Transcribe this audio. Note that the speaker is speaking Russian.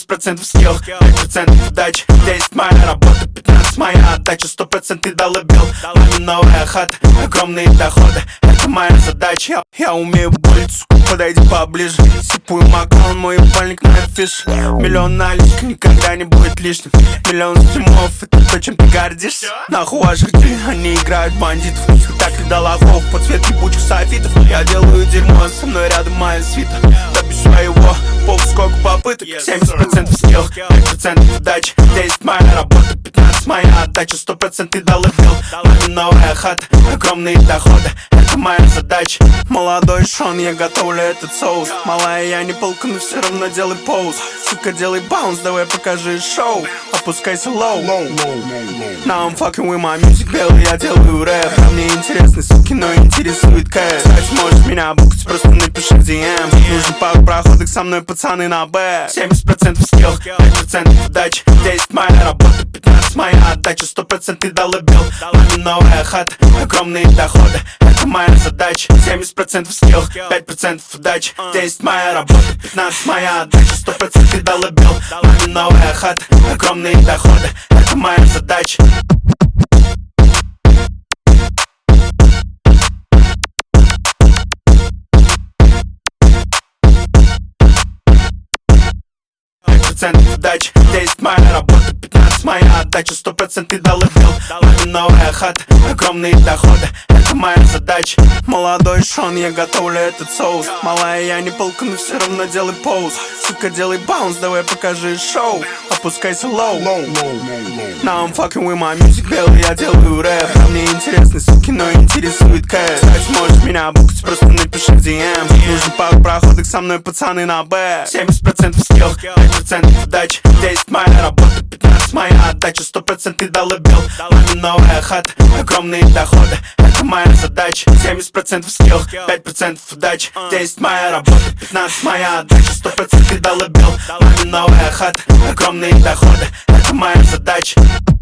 70% скилл, 5% удачи, 10 моя работа, 15 моя отдача, 100% долыбил. Маме новая хата, огромные доходы, это моя задача. Я умею болеть, сука, подойди поближе. Сипую макрон, мой ебальник на афиш. Миллион наличных никогда не будет лишним. Миллион стримов, это то, чем ты гордишься. Нахуй ваших дней, они играют бандитов. Так ли до лохов, под цвет ебучих софитов. Я делаю дерьмо, со мной рядом моя свита. Добью своего, пол сколько попыток. 70% скилл, 5% удачи, 10 моя работа, 15 моя отдача, 100% долыбил. Маме новая хата, огромные доходы, это моя задача. Молодой Шон, я готовлю этот соус. Малая, я не полка, но все равно делай поуз. Сука, делай баунс, давай покажи шоу. Опускайся лоу. Now I'm fucking with my music, белый, я делаю рэп. А мне интересны суки, но интересует кэш. Кстати, можешь меня букать, просто напиши в DM. Нужен пару проходок со мной, пацаны, на Б. 70% скилл, 5% удачи, 10 моя работа, 15 моя отдача, 100% долыбил. Маме новая хата, огромные доходы, это моя задача. 70% скилл, 5% удачи, 10 моя работа, 15 моя отдача, 100% долыбил. Маме новая хата, огромные доходы, это моя задача. Удачи, 10 моя работа, 15 моя отдача, 100% долыбил. Маме новая хата, огромные доходы, это моя задача. Молодой Шон, я готовлю этот соус. Малая, я не полка, но все равно делай поуз. Сука, делай баунс, давай покажи шоу. Опускайся лоу. Now I'm fucking with my music, белый, я делаю рэп. А мне интересны суки, но интересует кэш. Кстати, можешь меня букать, просто напиши в DM. Нужен пару проходок со мной, пацаны, на Б. 70% скилл, 5% удачи, 10 моя работа, 15 моя отдача, 100% долыбил. Маме новая хата, огромные доходы, это моя задача. 70% скилл, 5% удачи, 10 моя работа, 15 моя отдача, 100% долыбил. Маме новая хата, огромные доходы, это моя задача.